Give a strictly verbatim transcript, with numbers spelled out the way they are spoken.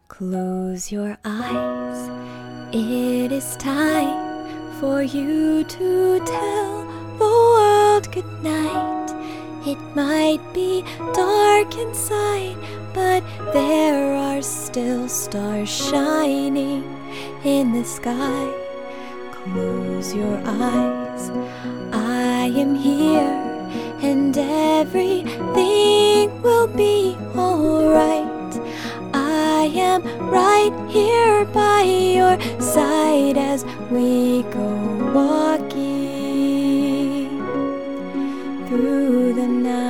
Close your eyes, it is time for you to tell the world good night. It might be dark inside, but there are still stars shining in the sky. Close your eyes, I am here, and everything will be alright. I am right here by your side as we go walking through the night.